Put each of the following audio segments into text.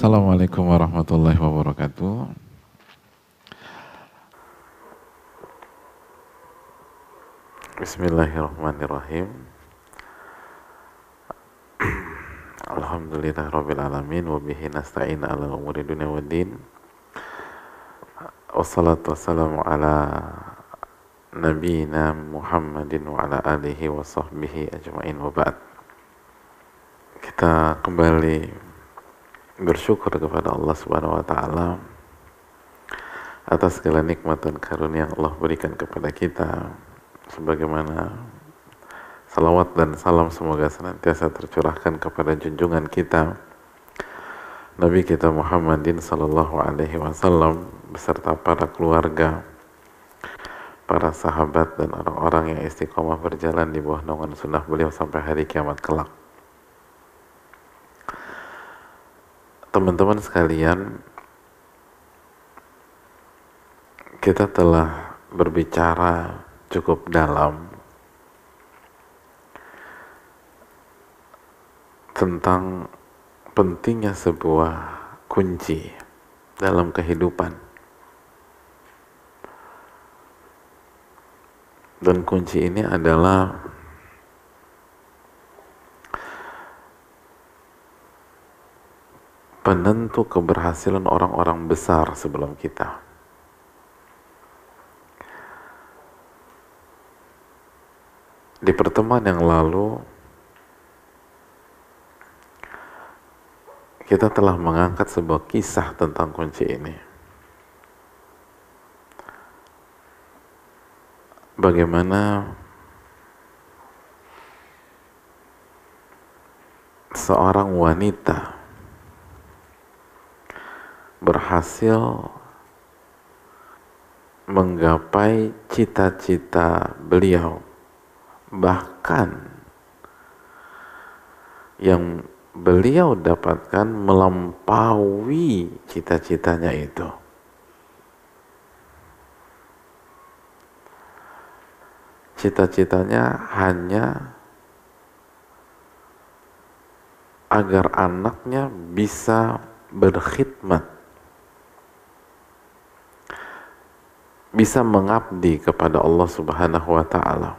Assalamualaikum warahmatullahi wabarakatuh. Bismillahirrahmanirrahim. Alhamdulillahirabbil alamin wa bihi nasta'in ala umuri dunya waddin. Wassalatu wassalamu ala nabiyina Muhammadin wa ala alihi wa sahbihi ajma'in wa ba'd. Kita kembali bersyukur kepada Allah Subhanahu wa taala atas segala nikmat dan karunia yang Allah berikan kepada kita, sebagaimana salawat dan salam semoga senantiasa tercurahkan kepada junjungan kita Nabi kita Muhammadin sallallahu alaihi wasallam beserta para keluarga, para sahabat dan orang-orang yang istiqomah berjalan di bawah naungan sunnah beliau sampai hari kiamat kelak. Teman-teman sekalian, kita telah berbicara cukup dalam tentang pentingnya sebuah kunci dalam kehidupan, dan kunci ini adalah penentu keberhasilan orang-orang besar sebelum kita. Di pertemuan yang lalu kita telah mengangkat sebuah kisah tentang kunci ini. Bagaimana seorang wanita berhasil menggapai cita-cita beliau, bahkan yang beliau dapatkan melampaui cita-citanya itu. Cita-citanya hanya agar anaknya bisa berkhidmat, bisa mengabdi kepada Allah Subhanahu wa taala.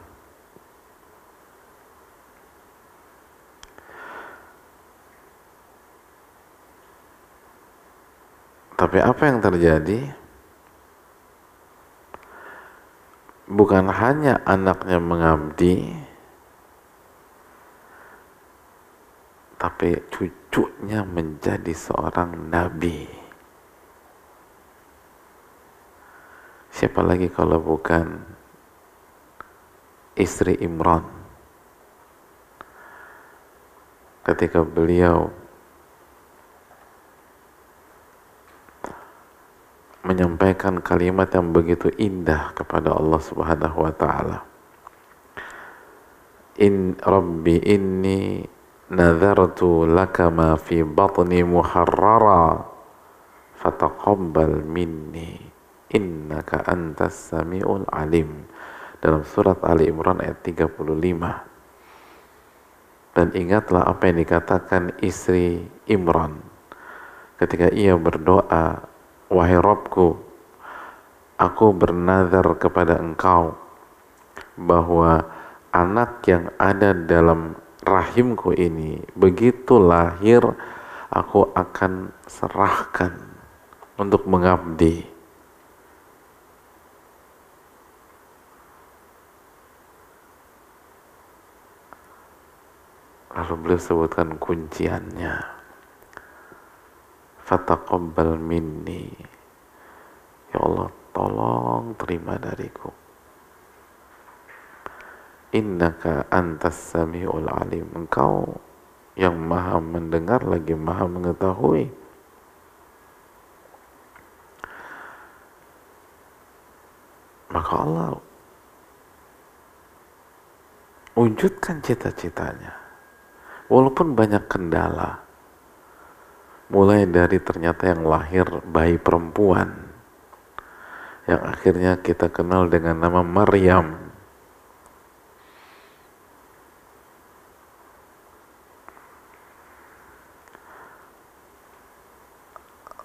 Tapi apa yang terjadi? Bukan hanya anaknya mengabdi, tapi cucunya menjadi seorang nabi. Siapa lagi kalau bukan istri Imran, ketika beliau menyampaikan kalimat yang begitu indah kepada Allah Subhanahu wa taala. In Rabbi inni nadhartu laka ma fi batni muharrara fataqabbal minni innaka antas samiul alim, dalam surat Ali Imran ayat 35. Dan ingatlah apa yang dikatakan istri Imran ketika ia berdoa, wahai Rabbku, aku bernazar kepada engkau bahwa anak yang ada dalam rahimku ini, begitu lahir aku akan serahkan untuk mengabdi. Lalu beliau sebutkan kunciannya, fataqabbal minni, ya Allah tolong terima dariku, innaka antas samiul alim, engkau yang maha mendengar lagi maha mengetahui. Maka Allah wujudkan cita-citanya walaupun banyak kendala, mulai dari ternyata yang lahir bayi perempuan yang akhirnya kita kenal dengan nama Maryam,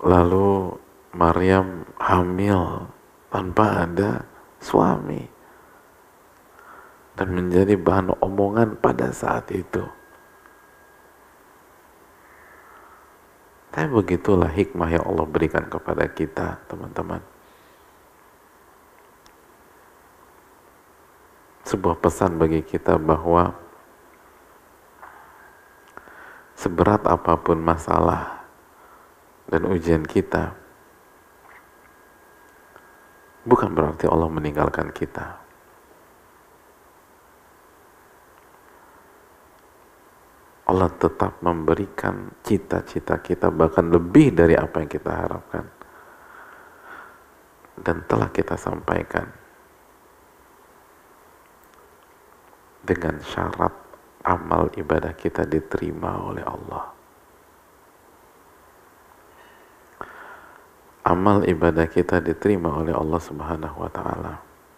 lalu Maryam hamil tanpa ada suami dan menjadi bahan omongan pada saat itu. Tapi begitulah hikmah yang Allah berikan kepada kita, teman-teman. Sebuah pesan bagi kita bahwa seberat apapun masalah dan ujian kita, bukan berarti Allah meninggalkan kita. Allah tetap memberikan cita-cita kita, bahkan lebih dari apa yang kita harapkan. Dan telah kita sampaikan dengan syarat amal ibadah kita diterima oleh Allah. Amal ibadah kita diterima oleh Allah Subhanahu wa Ta'ala.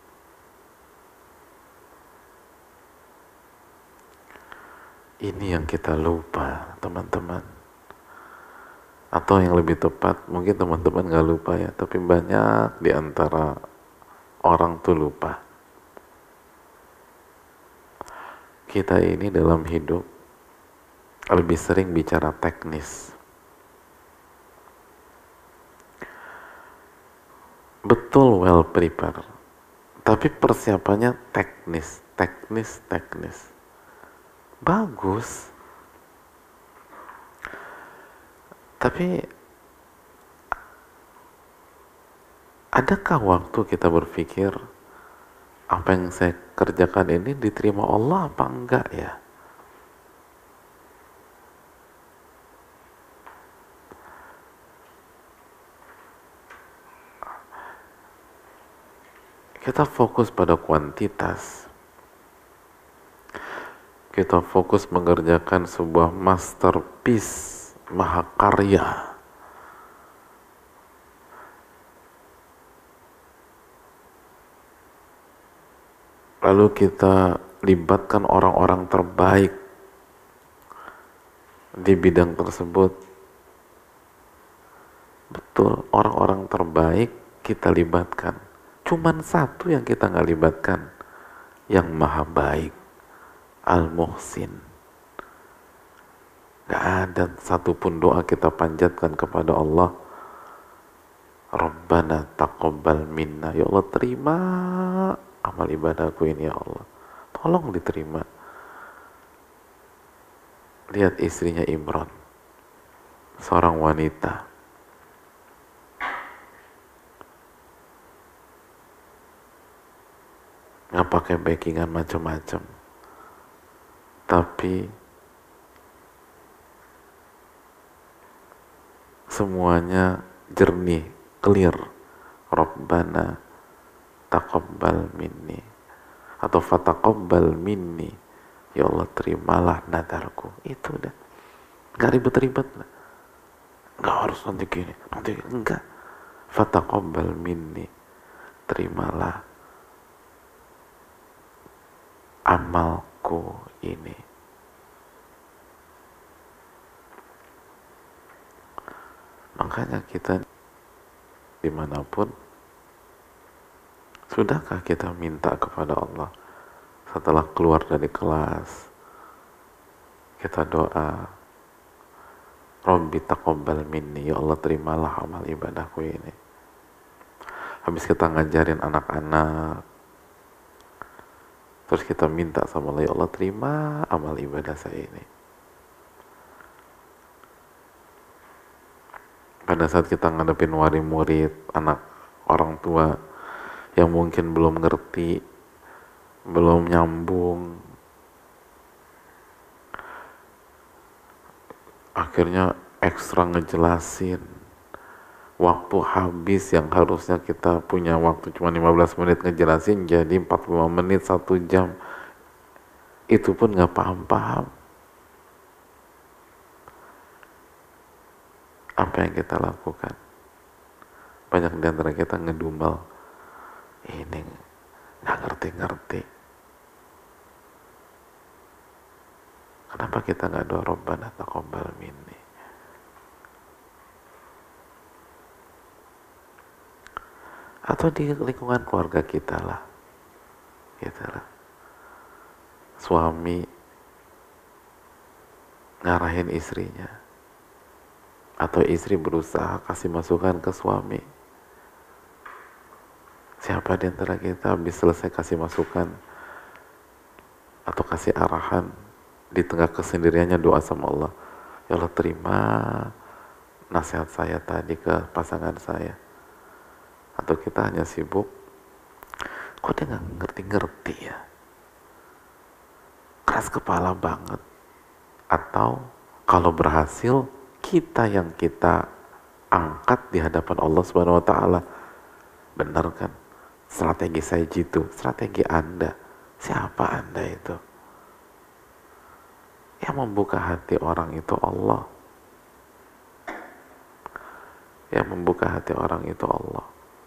Ini yang kita lupa, teman-teman. Atau yang lebih tepat, mungkin teman-teman nggak lupa ya, tapi banyak di antara orang tuh lupa. Kita ini dalam hidup lebih sering bicara teknis. Betul, well prepared, tapi persiapannya teknis. Bagus, tapi adakah waktu kita berpikir apa yang saya kerjakan ini diterima Allah apa enggak ya? Kita fokus pada kuantitas. Kita fokus mengerjakan sebuah masterpiece, mahakarya. Lalu kita libatkan orang-orang terbaik di bidang tersebut. Betul, orang-orang terbaik kita libatkan. Cuman satu yang kita nggak libatkan, yang maha baik, Al-Muhsin. Gak ada satupun doa kita panjatkan kepada Allah, Rabbana taqabbal minna, ya Allah terima amal ibadahku ini ya Allah, tolong diterima. Lihat istrinya Imran, seorang wanita, nggak pakai backingan macam-macam, tapi semuanya jernih, clear. Rabbana taqabbal minni, atau fataqabbal minni, ya Allah terimalah nadarku. Itu udah, nggak ribet-ribet lah, nggak harus nanti gini, nanti enggak. Fataqabbal minni, terimalah amalku ini. Makanya kita dimanapun, sudahkah kita minta kepada Allah setelah keluar dari kelas, kita doa, Rabbi taqabbal minni, ya Allah terimalah amal ibadahku ini. Habis kita ngajarin anak-anak, terus kita minta sama Allah, ya Allah terima amal ibadah saya ini. Pada saat kita ngadepin wali murid, anak orang tua yang mungkin belum ngerti, belum nyambung, akhirnya ekstra ngejelasin, waktu habis yang harusnya kita punya waktu cuma 15 menit ngejelasin jadi 45 menit, 1 jam, itu pun nggak paham-paham. Apa yang kita lakukan? Banyak di antara kita ngedumel, ini nggak ngerti-ngerti. Kenapa kita nggak doa Rabbana taqabbal minni? atau di lingkungan keluarga kita lah, gitu lah. Suami ngarahin istrinya, atau istri berusaha kasih masukan ke suami. Siapa di antara kita habis selesai kasih masukan atau kasih arahan, di tengah kesendiriannya doa sama Allah, ya Allah terima nasihat saya tadi ke pasangan saya. Atau kita hanya sibuk, kok dia nggak ngerti-ngerti ya, keras kepala banget. Atau kalau berhasil, kita yang kita angkat di hadapan Allah Subhanahu wa taala. Benar kan? Strategi saya gitu, strategi Anda. Siapa Anda itu? Yang membuka hati orang itu Allah. Yang membuka hati orang itu Allah.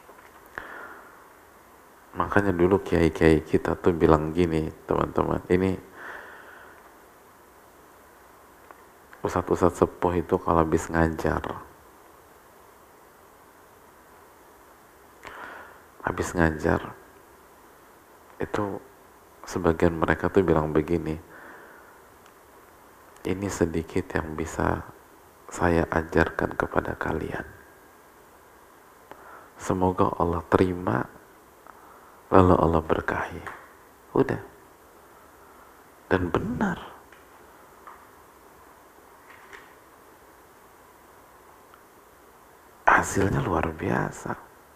Makanya dulu kiai-kiai kita tuh bilang gini, teman-teman, ini ustadz-ustadz sepuh itu kalau habis ngajar, itu sebagian mereka tuh bilang begini, ini sedikit yang bisa saya ajarkan kepada kalian. Semoga Allah terima, lalu Allah berkahi. Udah. Dan benar. Hasilnya luar biasa.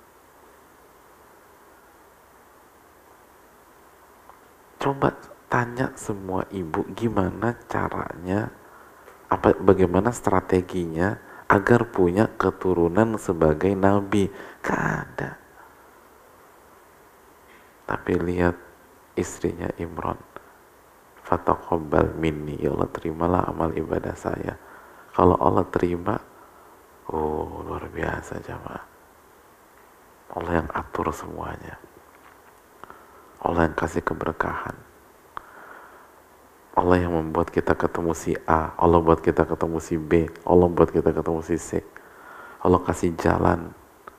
Coba tanya semua ibu gimana caranya, bagaimana strateginya agar punya keturunan sebagai nabi. Gak ada. Tapi lihat istrinya Imran, fataqabbal minni, ya Allah terimalah amal ibadah saya. Kalau Allah terima, oh luar biasa jamaah. Allah yang atur semuanya. Allah yang kasih keberkahan. Allah yang membuat kita ketemu si A, Allah buat kita ketemu si B, Allah buat kita ketemu si C. Allah kasih jalan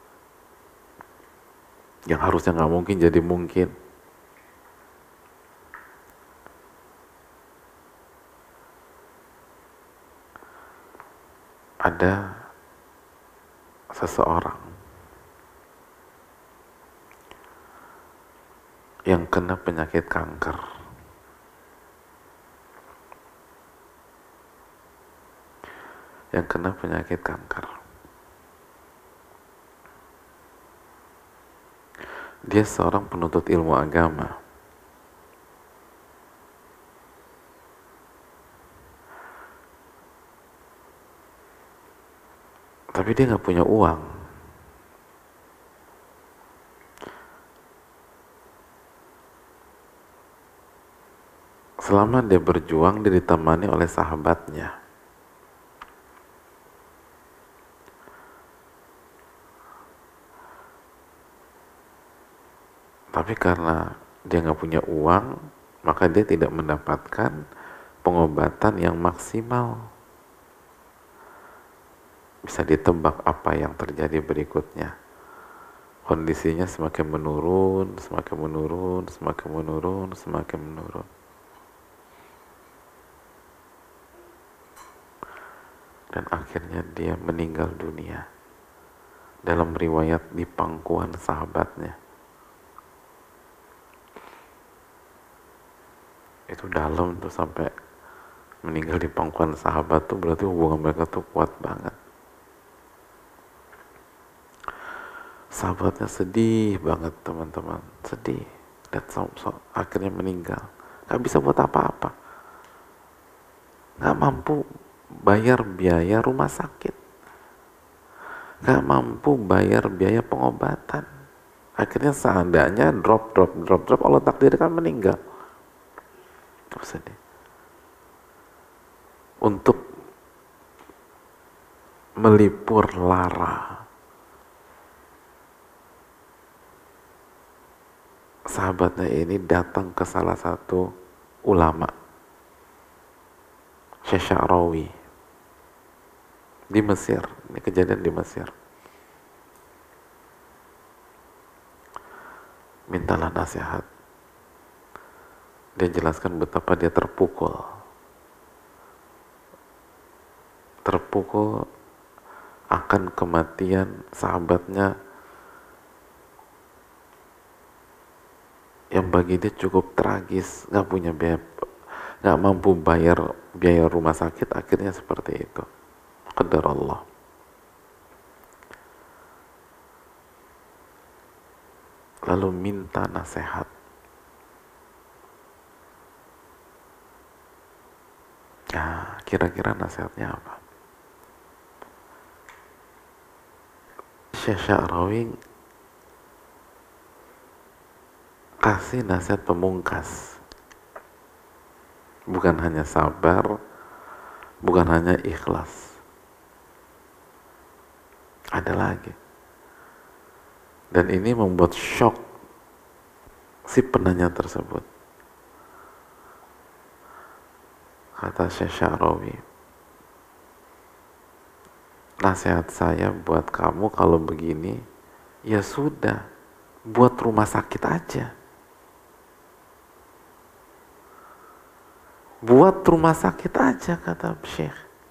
yang harusnya nggak mungkin jadi mungkin. Ada seseorang yang kena penyakit kanker. Dia seorang penuntut ilmu agama. Tapi dia nggak punya uang. Selama dia berjuang, dia ditemani oleh sahabatnya. Tapi karena dia nggak punya uang, maka dia tidak mendapatkan pengobatan yang maksimal. Bisa ditebak apa yang terjadi berikutnya. Kondisinya semakin menurun. Dan akhirnya dia meninggal dunia. Dalam riwayat di pangkuan sahabatnya. Itu dalam tuh, sampai meninggal di pangkuan sahabat tuh berarti hubungan mereka tuh kuat banget. Sahabatnya sedih banget teman-teman, sedih. Dan akhirnya meninggal. Gak bisa buat apa-apa. Gak mampu bayar biaya rumah sakit. Gak mampu bayar biaya pengobatan. Akhirnya seandainya drop, Allah takdirkan meninggal. Sedih. Untuk melipur lara, sahabatnya ini datang ke salah satu ulama, Syekh Sya'rawi, di Mesir. Ini kejadian di Mesir. mintalah nasihat. Dia jelaskan betapa dia terpukul akan kematian sahabatnya yang bagi dia cukup tragis, nggak punya biaya, nggak mampu bayar biaya rumah sakit, akhirnya seperti itu. Qadar Allah. Lalu minta nasihat. Nah, kira-kira nasihatnya apa? Syekh Sya'rawi kasih nasihat pemungkas. Bukan hanya sabar, bukan hanya ikhlas. Ada lagi. Dan ini membuat shock si penanya tersebut. Kata Syekh Sya'rawi, nasihat saya buat kamu kalau begini, ya sudah, buat rumah sakit aja. Buat rumah sakit aja, kata Syekh.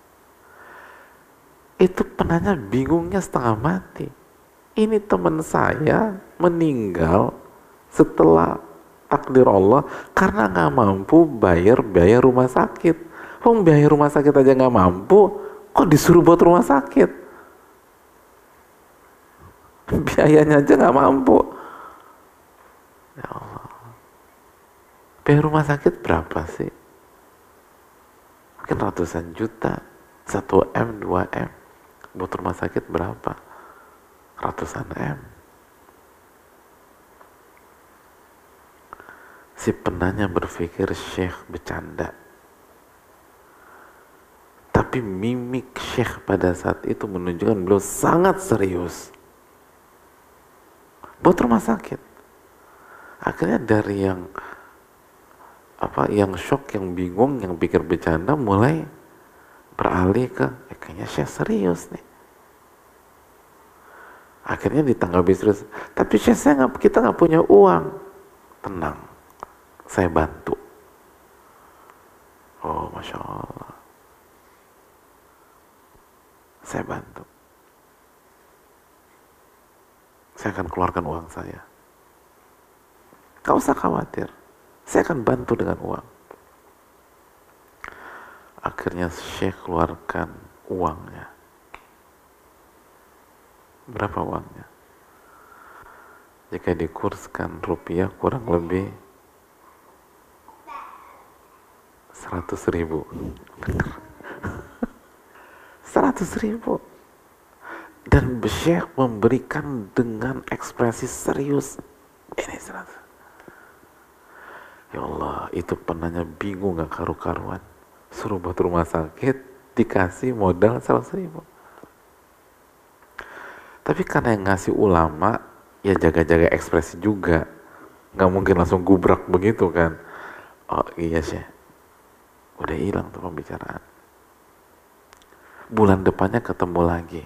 Itu penanya bingungnya setengah mati. Ini teman saya meninggal setelah takdir Allah karena nggak mampu bayar biaya rumah sakit. Biaya rumah sakit aja nggak mampu, kok disuruh buat rumah sakit? Biayanya aja nggak mampu. Ya Allah. Biaya rumah sakit berapa sih? Mungkin ratusan juta, 1M, 2M. Buat rumah sakit berapa? Ratusan M. Si penanya berpikir Syekh bercanda. Tapi mimik Syekh pada saat itu menunjukkan beliau sangat serius. Buat rumah sakit. Akhirnya dari yang shock, yang bingung, yang pikir bercanda, mulai beralih ke kayaknya Syekh serius nih. Akhirnya ditanggapi serius. Tapi Syekh, kita nggak punya uang. Tenang, saya bantu. Oh, Masya Allah. Saya bantu. Saya akan keluarkan uang saya. Gak usah khawatir. Saya akan bantu dengan uang. Akhirnya Syekh keluarkan uangnya. Berapa uangnya? Jika dikurskan rupiah kurang lebih 100.000. 100.000. Dan Syekh memberikan dengan ekspresi serius. Ini 100. Ya Allah, itu penanya bingung gak karu-karuan. Suruh buat rumah sakit, dikasih modal 100.000. Tapi karena yang ngasih ulama, ya jaga-jaga ekspresi juga. Gak mungkin langsung gubrak begitu kan. Oh iya Syekh, udah hilang tuh pembicaraan. Bulan depannya ketemu lagi.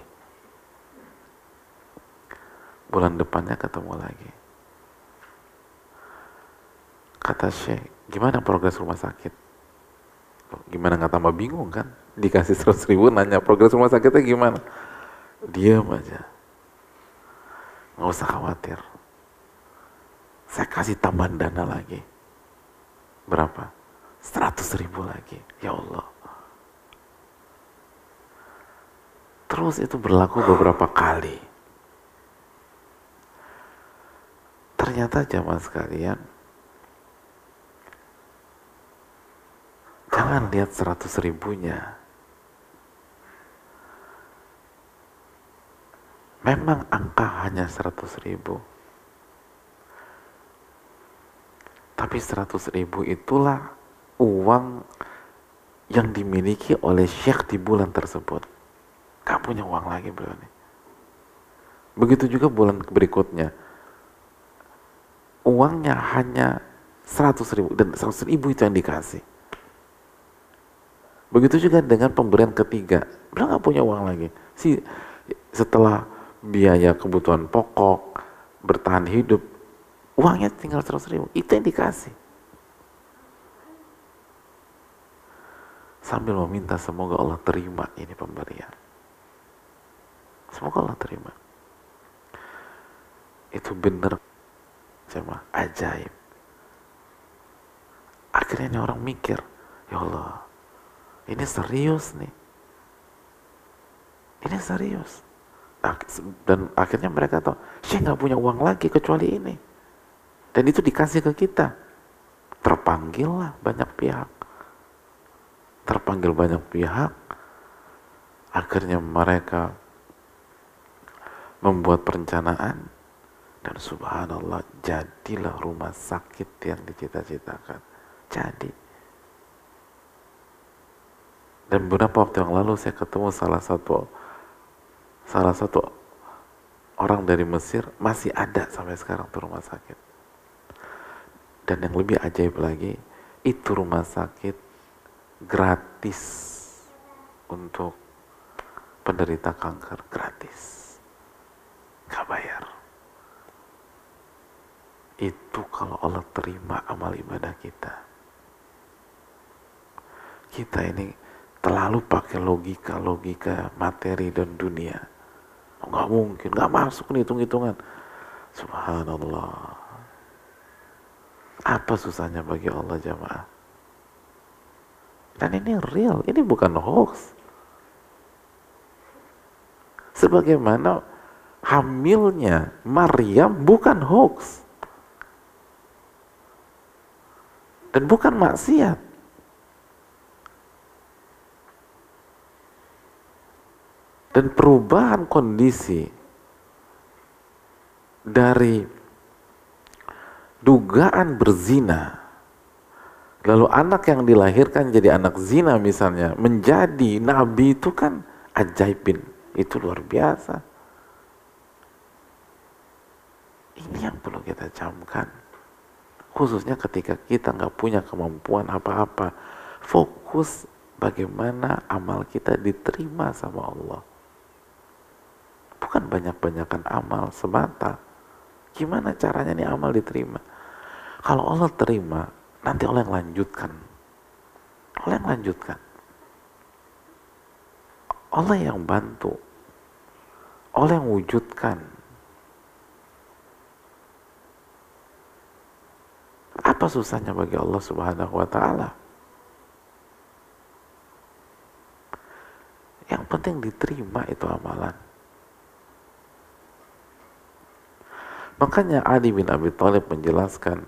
Kata Syekh, gimana progres rumah sakit? Gimana nggak tambah bingung kan? Dikasih 100.000 nanya progres rumah sakitnya gimana? Diam aja. Nggak usah khawatir. Saya kasih tambahan dana lagi. Berapa? 100.000 lagi. Ya Allah. Terus itu berlaku beberapa kali. Ternyata jamaah sekalian, jangan lihat 100.000-nya. Memang angka hanya 100.000. Tapi 100.000 itulah uang yang dimiliki oleh Syekh di bulan tersebut. Gak punya uang lagi beliau nih. Begitu juga bulan berikutnya. Uangnya hanya 100.000 dan 100.000 itu yang dikasih. Begitu juga dengan pemberian ketiga. Beliau gak punya uang lagi. Setelah biaya kebutuhan pokok, bertahan hidup, Uangnya tinggal 100.000, itu yang dikasih. Sambil meminta semoga Allah terima ini pemberian. Semoga Allah terima. Itu benar, cuma ajaib. Akhirnya ini orang mikir, ya Allah, ini serius nih. Ini serius. Dan akhirnya mereka tahu, saya nggak punya uang lagi kecuali ini. Dan itu dikasih ke kita. Terpanggillah banyak pihak. Terpanggil banyak pihak. Akhirnya mereka membuat perencanaan. Dan subhanallah, jadilah rumah sakit yang dicita-citakan. Jadi. Dan beberapa waktu yang lalu saya ketemu salah satu orang dari Mesir, masih ada sampai sekarang tuh rumah sakit. Dan yang lebih ajaib lagi, itu rumah sakit gratis untuk penderita kanker, gratis, gak bayar. Itu kalau Allah terima amal ibadah kita. Kita ini terlalu pakai logika materi dan dunia. Nggak mungkin, nggak masuk nih hitung-hitungan. Subhanallah. Apa susahnya bagi Allah jamaah? Dan ini real, ini bukan hoax. Sebagaimana hamilnya Maryam bukan hoax. Dan bukan maksiat. Dan perubahan kondisi dari dugaan berzina, lalu anak yang dilahirkan jadi anak zina misalnya, menjadi nabi, itu kan ajaibin, itu luar biasa. Ini yang perlu kita camkan, khususnya ketika kita nggak punya kemampuan apa-apa. Fokus bagaimana amal kita diterima sama Allah. Bukan banyak-banyakan amal semata. Gimana caranya nih amal diterima? Kalau Allah terima, nanti Allah yang lanjutkan. Allah yang lanjutkan. Allah yang bantu. Allah yang wujudkan. Apa susahnya bagi Allah Subhanahu wa ta'ala? Yang penting diterima itu amalan. Makanya Ali bin Abi Thalib menjelaskan,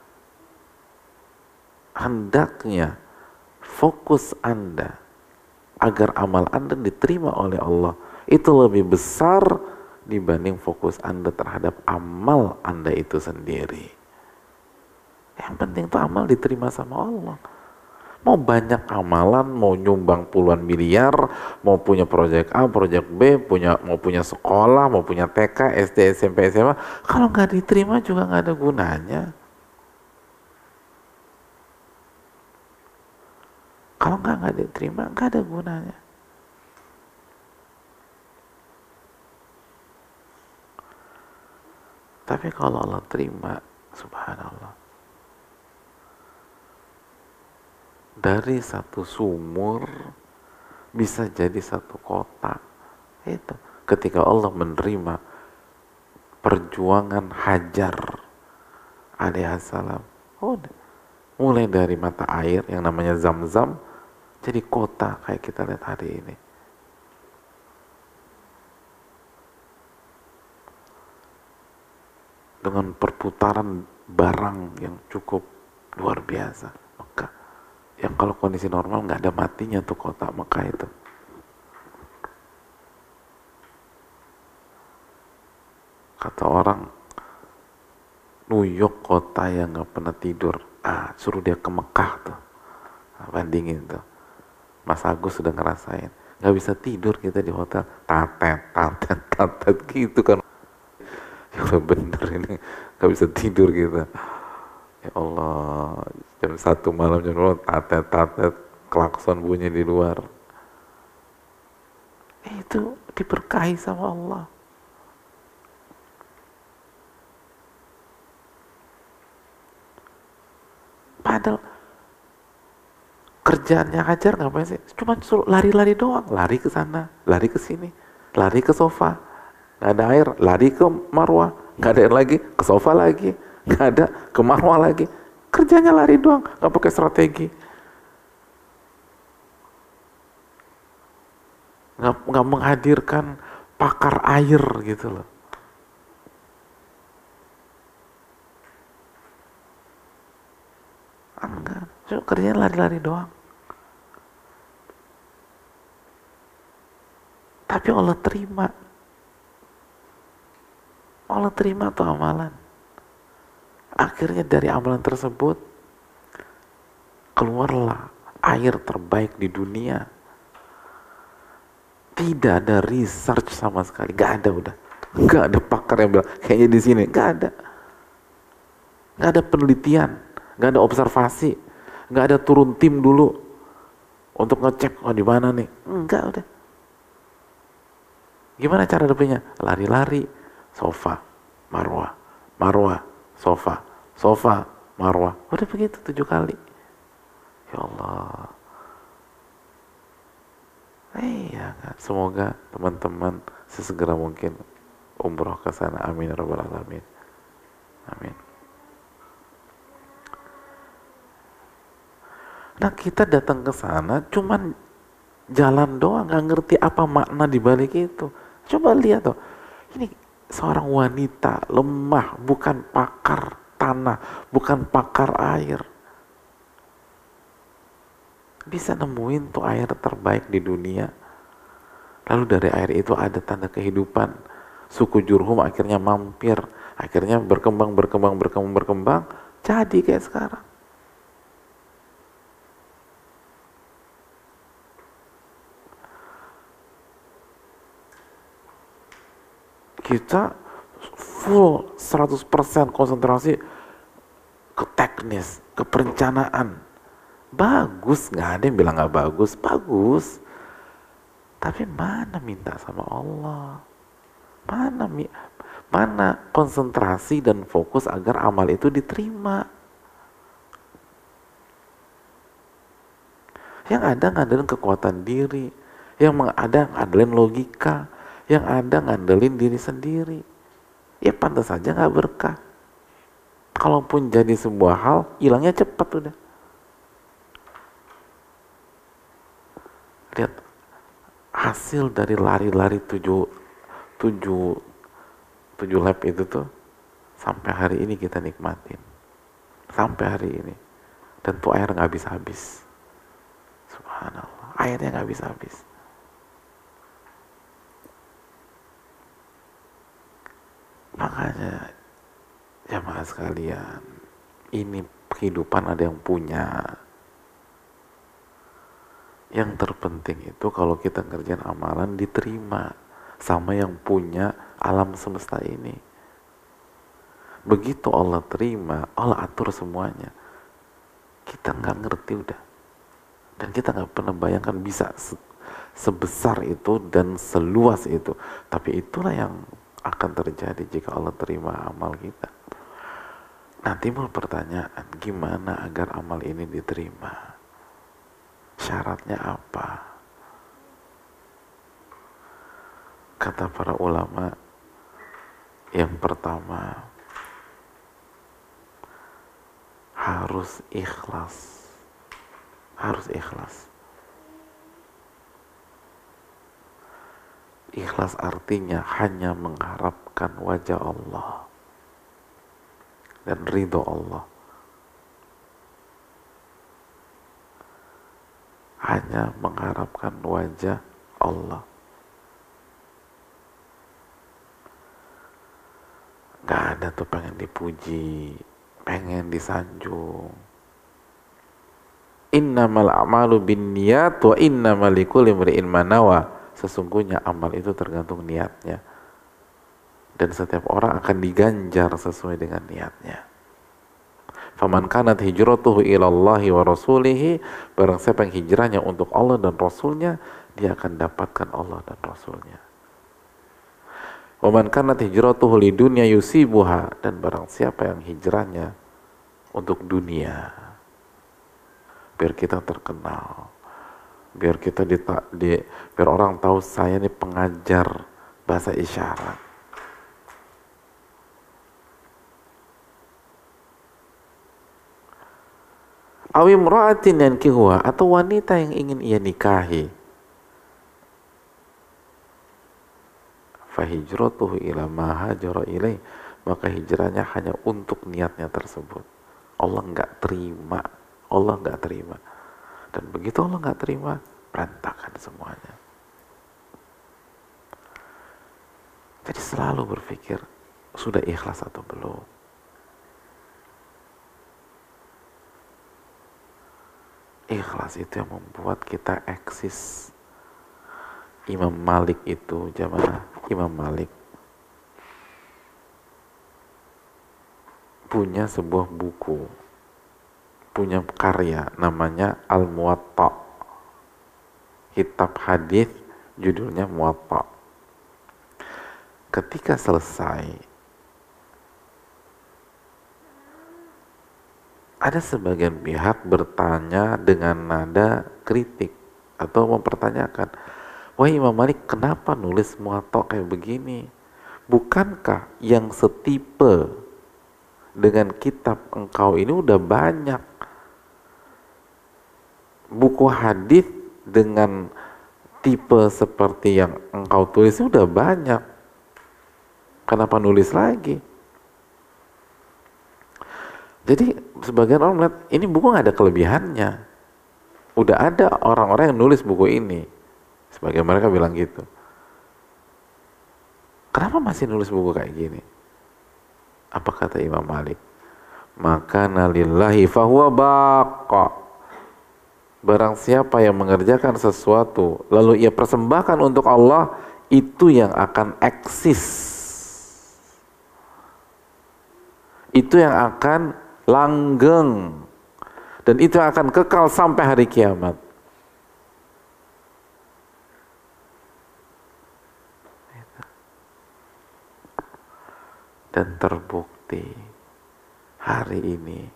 hendaknya fokus Anda agar amal Anda diterima oleh Allah itu lebih besar dibanding fokus Anda terhadap amal Anda itu sendiri. Yang penting itu amal diterima sama Allah. Mau banyak amalan, mau nyumbang puluhan miliar, mau punya proyek A, proyek B, mau punya sekolah, mau punya TK, SD, SMP, SMA, kalau nggak diterima juga nggak ada gunanya. Kalau nggak diterima, nggak ada gunanya. Tapi kalau Allah terima, subhanallah, dari satu sumur bisa jadi satu kota. Itu ketika Allah menerima perjuangan Hajar alaihissalam, mulai dari mata air yang namanya Zam-Zam jadi kota kayak kita lihat hari ini. Dengan perputaran barang yang cukup luar biasa. Mekah yang kalau kondisi normal nggak ada matinya tuh kota Mekah itu. Kata orang, New York kota yang nggak pernah tidur, suruh dia ke Mekah tuh, bandingin tuh. Mas Agus sudah ngerasain, nggak bisa tidur kita di hotel, tatet gitu kan. Ya bener ini, nggak bisa tidur kita. Ya Allah, jam 1 malam, jam 2, tatet, klakson bunyi di luar. Itu diberkahi sama Allah. Padahal kerjaannya Hajar ngapain sih? Cuma suruh lari-lari doang, lari ke sana, lari ke sini, lari ke sofa, nggak ada air, lari ke Marwah, nggak ada air lagi, ke sofa lagi, nggak ada, ke Marwah lagi. Kerjanya lari doang, nggak pakai strategi, nggak menghadirkan pakar air gitu loh. Enggak, cuma kerjanya lari-lari doang. Tapi Allah terima. Allah terima tuh amalan. Akhirnya dari amalan tersebut keluarlah air terbaik di dunia. Tidak ada research sama sekali, nggak ada udah. Nggak ada pakar yang bilang kayaknya di sini, nggak ada. Nggak ada penelitian, nggak ada observasi, nggak ada turun tim dulu untuk ngecek oh di mana nih. Enggak udah. Gimana cara dapetnya? Lari-lari, sofa, Marwah, Marwah, sofa, sofa, Marwah. Udah begitu 7 kali. Ya Allah. Iya, semoga teman-teman sesegera mungkin umroh ke sana. Amin ya rabbal alamin. Amin. Nah, kita datang ke sana cuman jalan doang, nggak ngerti apa makna di balik itu. Coba lihat tuh, ini seorang wanita lemah, bukan pakar tanah, bukan pakar air. Bisa nemuin tuh air terbaik di dunia. Lalu dari air itu ada tanda kehidupan. Suku Jurhum akhirnya mampir, akhirnya berkembang, jadi kayak sekarang. Kita full 100% konsentrasi ke teknis, ke perencanaan. Bagus, nggak ada yang bilang nggak bagus, bagus. Tapi mana minta sama Allah? Mana konsentrasi dan fokus agar amal itu diterima? Yang ada ngandelin kekuatan diri, yang ada ngandelin logika, yang ada ngandelin diri sendiri. Ya pantas saja nggak berkah. Kalaupun jadi sebuah hal, hilangnya cepat udah. Lihat hasil dari lari-lari 7 lap itu tuh sampai hari ini kita nikmatin. Sampai hari ini. Dan tuh air nggak habis-habis. Subhanallah, airnya nggak habis-habis. Makanya jamaah sekalian, ini kehidupan ada yang punya. Yang terpenting itu kalau kita ngerjain amalan diterima sama yang punya alam semesta ini. Begitu Allah terima, Allah atur semuanya. Kita nggak ngerti udah. Dan kita nggak pernah bayangkan bisa sebesar itu dan seluas itu. Tapi itulah yang akan terjadi jika Allah terima amal kita. Nah, timbul pertanyaan, gimana agar amal ini diterima? Syaratnya apa? Kata para ulama, yang pertama harus ikhlas. Harus ikhlas. Ikhlas artinya hanya mengharapkan wajah Allah dan ridho Allah. Hanya mengharapkan wajah Allah. Gak ada tuh pengen dipuji, pengen disanjung. Innamal a'malu binniyat wa innamal likulli imri'in ma nawa. Sesungguhnya amal itu tergantung niatnya. Dan setiap orang akan diganjar sesuai dengan niatnya. Faman kanat hijratuhu ilallahi wa rasulihi, barang siapa yang hijrahnya untuk Allah dan Rasulnya, dia akan dapatkan Allah dan Rasulnya. Waman kanat hijratuhu lidunya yusibuha, dan barang siapa yang hijrahnya untuk dunia, biar kita terkenal, biar kita biar orang tahu saya nih pengajar bahasa isyarat. Awimra'atin yankihuha, atau wanita yang ingin ia nikahi, fahijratuhu ila ma hajara ilaih, maka hijrahnya hanya untuk niatnya tersebut. Allah nggak terima, Allah nggak terima, dan begitu Allah nggak terima, berantakan semuanya. Jadi selalu berpikir, sudah ikhlas atau belum? Ikhlas itu yang membuat kita eksis. Imam Malik itu, jamaah, Imam Malik punya sebuah buku, punya karya namanya Al-Muwatta, kitab hadis judulnya Muwatta. Ketika selesai, ada sebagian pihak bertanya dengan nada kritik atau mempertanyakan, wahai Imam Malik, kenapa nulis Muwatta kayak begini? Bukankah yang setipe dengan kitab engkau ini udah banyak? Buku hadis dengan tipe seperti yang engkau tulis udah banyak. Kenapa nulis lagi? Jadi sebagian orang melihat ini buku nggak ada kelebihannya. Udah ada orang-orang yang nulis buku ini. Sebagian mereka bilang gitu. Kenapa masih nulis buku kayak gini? Apa kata Imam Malik? Maka nalillahi fahuwa baqa. Barang siapa yang mengerjakan sesuatu lalu ia persembahkan untuk Allah, itu yang akan eksis. Itu yang akan langgeng, dan itu akan kekal sampai hari kiamat. Dan terbukti hari ini,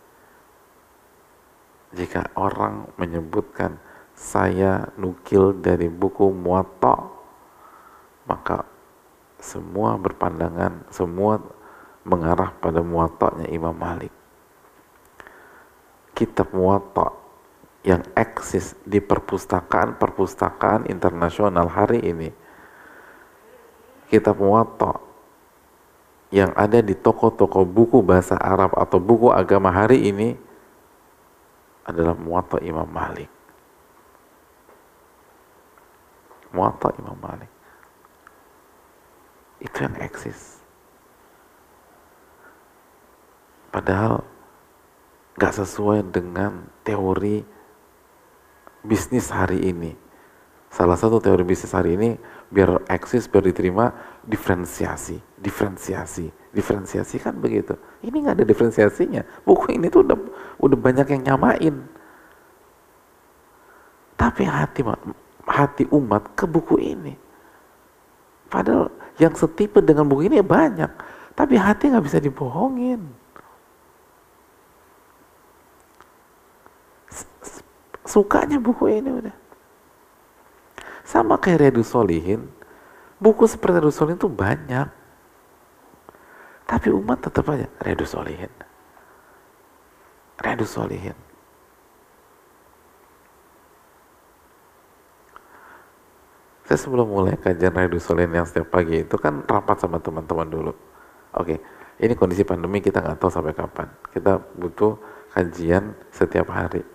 jika orang menyebutkan saya nukil dari buku Muwatta, maka semua berpandangan, semua mengarah pada Muwatta'nya Imam Malik. Kitab Muwatta yang eksis di perpustakaan internasional hari ini, kitab Muwatta yang ada di toko-toko buku bahasa Arab atau buku agama hari ini adalah Muwatta Imam Malik. Muwatta Imam Malik. Itu yang eksis. Padahal gak sesuai dengan teori bisnis hari ini. Salah satu teori bisnis hari ini, biar eksis, biar diterima, diferensiasi kan begitu. Ini gak ada diferensiasinya. Buku ini tuh udah banyak yang nyamain. Tapi hati umat ke buku ini. Padahal yang setipe dengan buku ini banyak. Tapi hati gak bisa dibohongin. Sukanya buku ini udah. Sama kayak Riyadhus Shalihin. Buku seperti Riyadhus Shalihin itu banyak. Tapi umat tetap aja Riyadhus Shalihin. Riyadhus Shalihin. Saya sebelum mulai kajian Riyadhus Shalihin yang setiap pagi itu kan rapat sama teman-teman dulu. Oke, ini kondisi pandemi, kita nggak tahu sampai kapan. Kita butuh kajian setiap hari.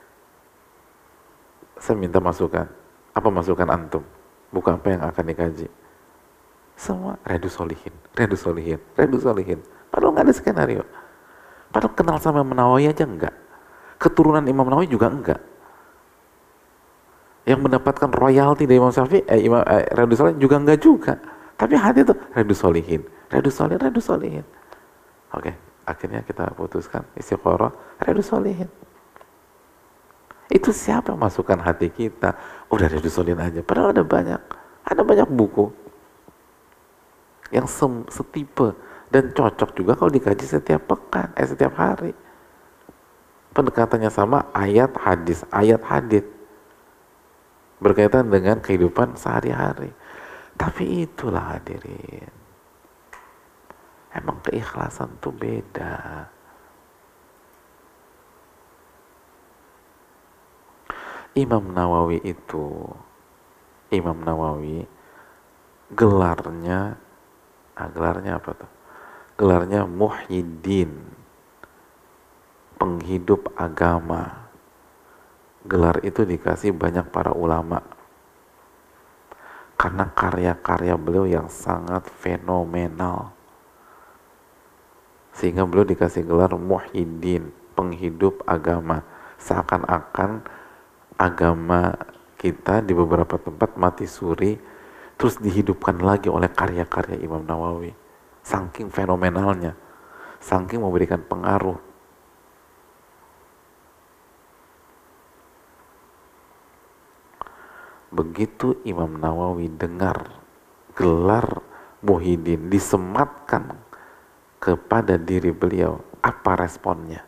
Saya minta masukan. Apa masukan antum? Buku apa yang akan dikaji? Semua Riyadhus Shalihin. Padahal nggak ada skenario. Padahal kenal sama Imam Nawawi aja enggak. Keturunan Imam Nawawi juga enggak. Yang mendapatkan royalti dari Imam Syafi'i, Riyadhus Shalihin juga enggak juga. Tapi hati itu Riyadhus Shalihin. Oke, akhirnya kita putuskan istikharah Riyadhus Shalihin. Itu siapa yang masukkan hati kita? Udah Riyadhus Shalihin aja. Padahal ada banyak buku yang setipe dan cocok juga kalau dikaji setiap pekan, setiap hari. pendekatannya sama ayat hadis berkaitan dengan kehidupan sehari-hari. Tapi itulah hadirin, emang keikhlasan tuh beda. Imam Nawawi gelarnya apa tuh? Gelarnya Muhyiddin, penghidup agama. Gelar itu dikasih banyak para ulama karena karya-karya beliau yang sangat fenomenal, sehingga beliau dikasih gelar Muhyiddin, penghidup agama. Seakan-akan agama kita di beberapa tempat mati suri terus dihidupkan lagi oleh karya-karya Imam Nawawi, saking fenomenalnya, saking memberikan pengaruh. Begitu Imam Nawawi dengar gelar Muhyiddin disematkan kepada diri beliau, apa responnya?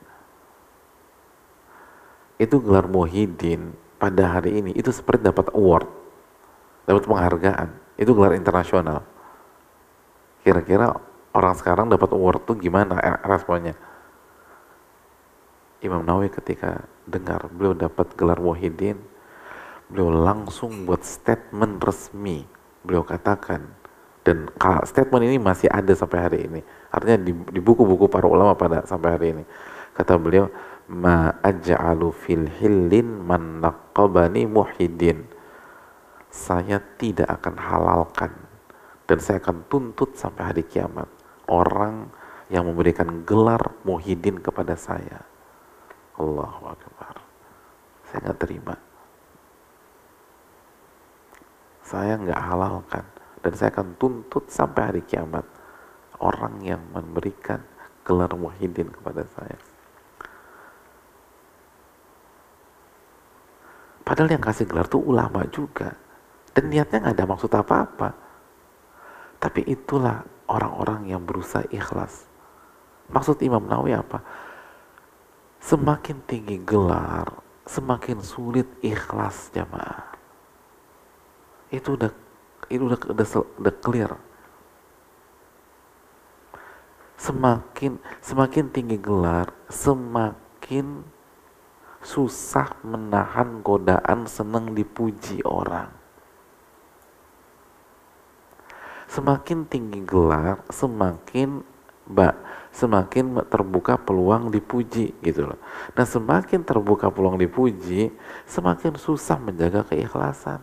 Itu gelar Muhyiddin pada hari ini itu seperti dapat award, dapat penghargaan. Itu gelar internasional. Kira-kira orang sekarang dapat award tuh gimana responnya? Imam Nawawi ketika dengar beliau dapat gelar Muhyiddin, beliau langsung buat statement resmi. Beliau katakan, dan statement ini masih ada sampai hari ini, artinya di buku-buku para ulama pada sampai hari ini. Kata beliau, ma aj'alu fil hillin man laqabani Muhyiddin. Saya tidak akan halalkan dan saya akan tuntut sampai hari kiamat orang yang memberikan gelar Muhyiddin kepada saya. Allahu Akbar. Saya nggak terima. Saya nggak halalkan dan saya akan tuntut sampai hari kiamat orang yang memberikan gelar Muhyiddin kepada saya. Padahal yang kasih gelar tuh ulama juga, dan niatnya nggak ada maksud apa-apa. Tapi itulah orang-orang yang berusaha ikhlas. Maksud Imam Nawawi apa? Semakin tinggi gelar, semakin sulit ikhlas, jamaah. Itu udah clear. Semakin tinggi gelar, semakin susah menahan godaan senang dipuji orang. Semakin tinggi gelar, semakin terbuka peluang dipuji gitu loh. Nah, semakin terbuka peluang dipuji, semakin susah menjaga keikhlasan.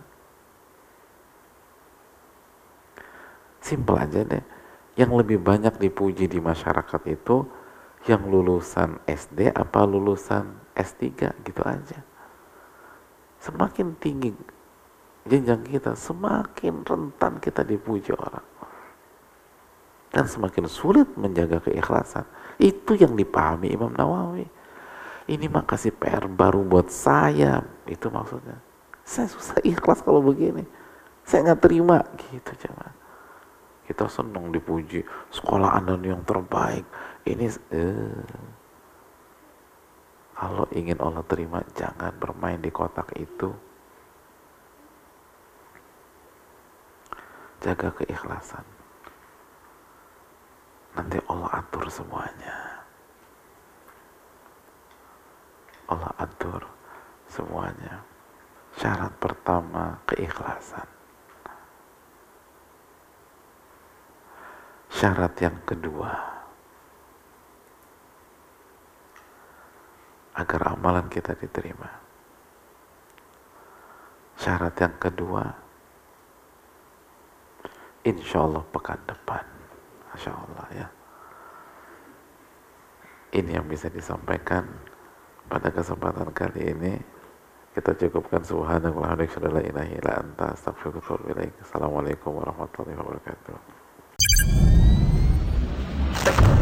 Simpel aja deh. Yang lebih banyak dipuji di masyarakat itu yang lulusan SD apa lulusan S3, gitu aja. Semakin tinggi jenjang kita, semakin rentan kita dipuji orang. Dan semakin sulit menjaga keikhlasan. Itu yang dipahami Imam Nawawi. Ini mah kasih PR baru buat saya, itu maksudnya. Saya susah ikhlas kalau begini. Saya nggak terima, gitu jemaah. Kita senang dipuji, sekolah Anda yang terbaik. Ini kalau ingin Allah terima, jangan bermain di kotak itu. Jaga keikhlasan. Nanti Allah atur semuanya. Allah atur semuanya. Syarat pertama, keikhlasan. Syarat yang kedua, agar amalan kita diterima. Syarat yang kedua, insya Allah pekan depan, Masya Allah ya. Ini yang bisa disampaikan pada kesempatan kali ini. Kita cukupkan. Subhanallah wa bihamdihi, la ilaha illa anta, astaghfiruka wa atubu ilaik. Assalamualaikum warahmatullahi wabarakatuh.